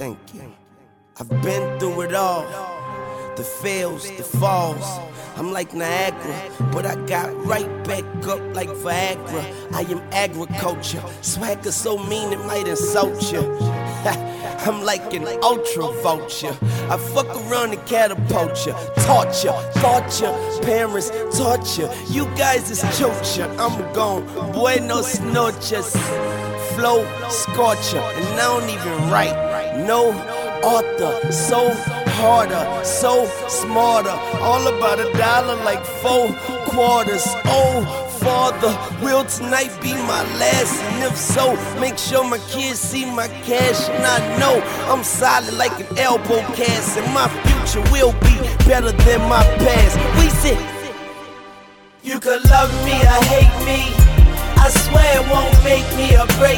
Thank you. I've been through it all, the fails, the falls. I'm like Niagara, but I got right back up like Viagra. I am agriculture, swagger so mean it might insult you. I'm like an ultra vulture. I fuck around and catapult you, torture, parents torture. You guys is torture. I'm gone, buenos noches, flow scorcher, and I don't even write. No author, so harder, so smarter. All about $1 like 4 quarters. Oh, Father, will tonight be my last? And if so, make sure my kids see my cash. And I know I'm solid like an elbow cast, and my future will be better than my past. We said, you could love me or hate me, I swear it won't make me or break